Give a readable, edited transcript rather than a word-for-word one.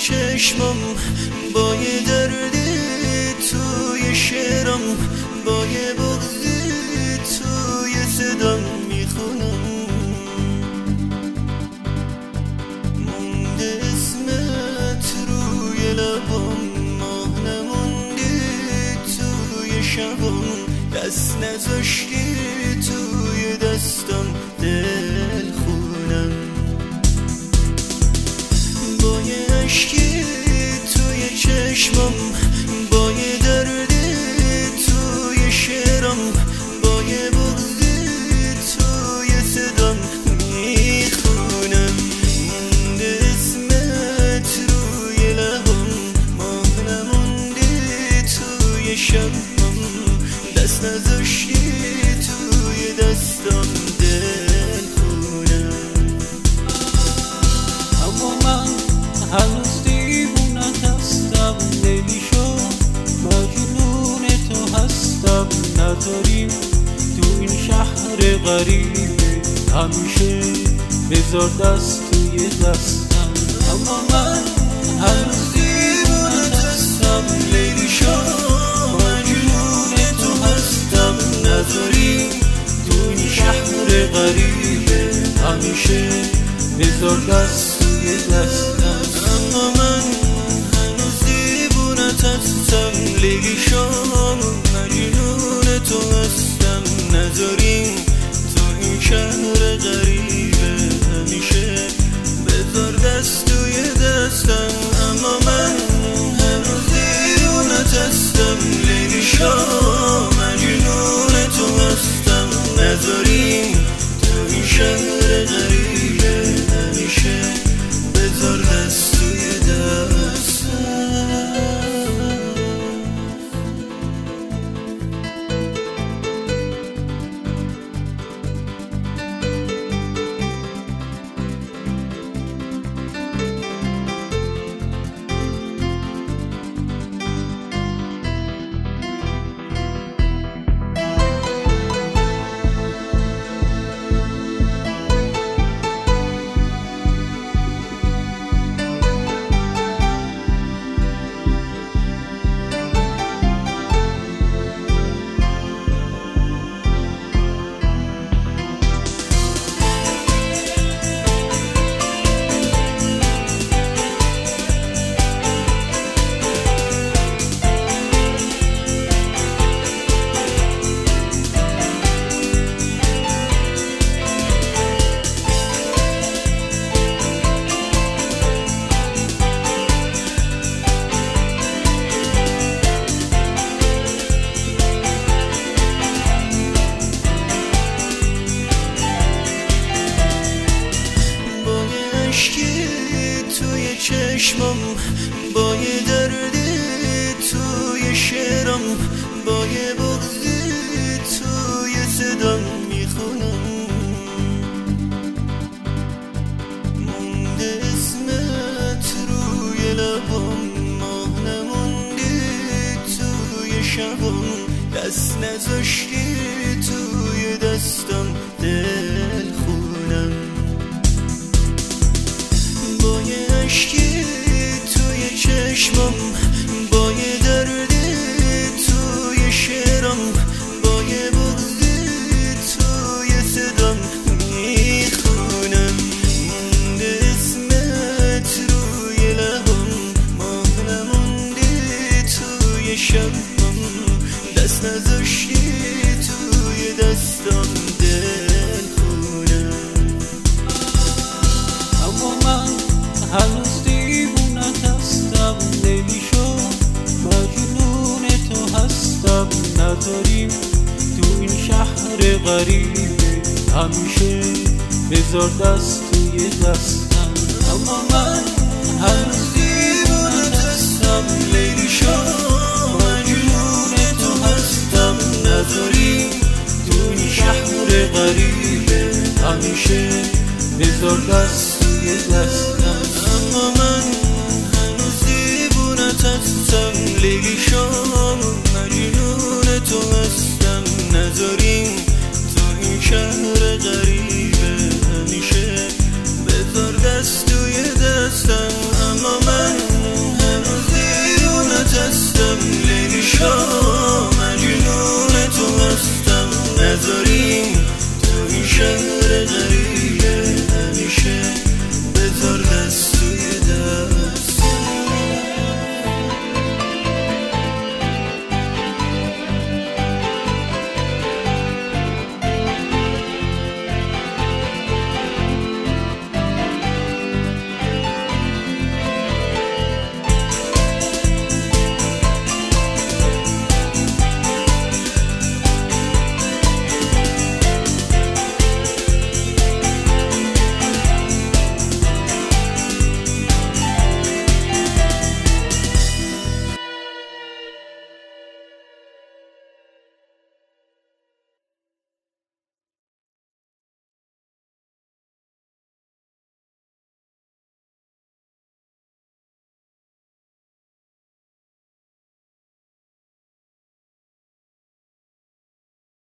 چشمم، با یه درد توی شعرم، با یه بغض توی صدام میخونم. مونده اسمت روی لبام، ماه نمونده توی شبام، دست نذاشتی توی دستم دل خونم. با یه عشقی توی چشمم، با یه درد توی شعرم، با یه بغض توی صدام میخونم. مونده اسمت روی لبام، ماه نمونده توی شبم، دست نذاشتی توی دستم دل خونم. اما من هنوز دیوونت هستم، لیلی شو مجنون تو هستم. نداریم تو این شهر غریبه، همیشه بذار دست توی دستم. اما من هنوز دیوونت هستم، لیلی شو مجنون تو هستم. نداریم تو این شهر غریبه، همیشه بذار دست توی دستم. اما من هنوز دیوونت هستم، لیلی شام مجنون تو هستم. نذاریم تو این شهر غریبه، همیشه بذار دست توی دستم. اما من هنوز دیوونت هستم، لیلی شام مجنون تو هستم. نذاریم تو این شهر غریبه، همیشه بذار دست توی دستم. توی چشمم، با یه درد توی شعرم، با یه بغض توی صدام میخونم. مونده اسمت روی لبام، ماه نمونده توی شبام، دست نذاشتی توی دستم دل خونم. با یه عشقی توی چشمم، با یه درد توی شعرم، با یه بغض توی صدام میخونم. مونده اسمت روی لبام، ماه نمونده توی شبم، دست نذاشتی توی دستم دل خونم. اما من هنوز دیوونت هستم، لیلی شو مجنون تو هستم. نداریم تو این شهر غریبه، همیشه بذار دست توی دستم. اما من هنوز دیوونت هستم، لیلی شو مجنون تو هستم. نداریم تو این شهر غریبه، همیشه بذار دست